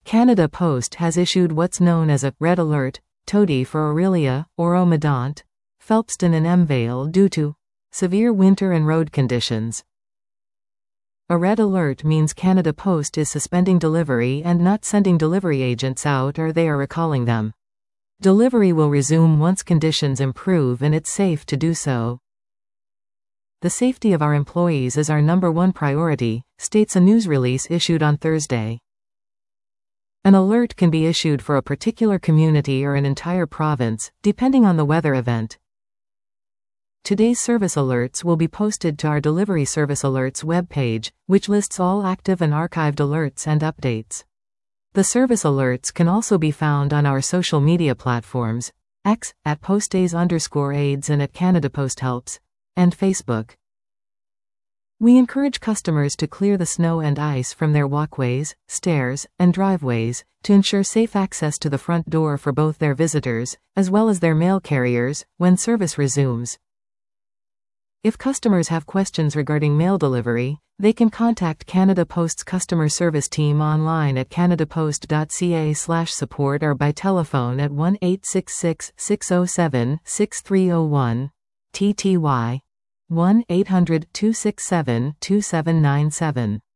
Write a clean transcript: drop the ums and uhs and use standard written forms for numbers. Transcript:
Canada Post has issued what's known as a red alert, Tody for Orillia, Oro-Medonte, Phelpston and Emvale due to severe winter and road conditions. A red alert means Canada Post is suspending delivery and not sending delivery agents out, or they are recalling them. Delivery will resume once conditions improve and it's safe to do so. The safety of our employees is our #1 priority, states a news release issued on Thursday. An alert can be issued for a particular community or an entire province, depending on the weather event. Today's service alerts will be posted to our Delivery Service Alerts webpage, which lists all active and archived alerts and updates. The service alerts can also be found on our social media platforms, X, at @postdays_aids and at Canada Post Helps, and Facebook. We encourage customers to clear the snow and ice from their walkways, stairs, and driveways, to ensure safe access to the front door for both their visitors, as well as their mail carriers, when service resumes. If customers have questions regarding mail delivery, they can contact Canada Post's customer service team online at canadapost.ca/support or by telephone at 1-866-607-6301, TTY 1-800-267-2797.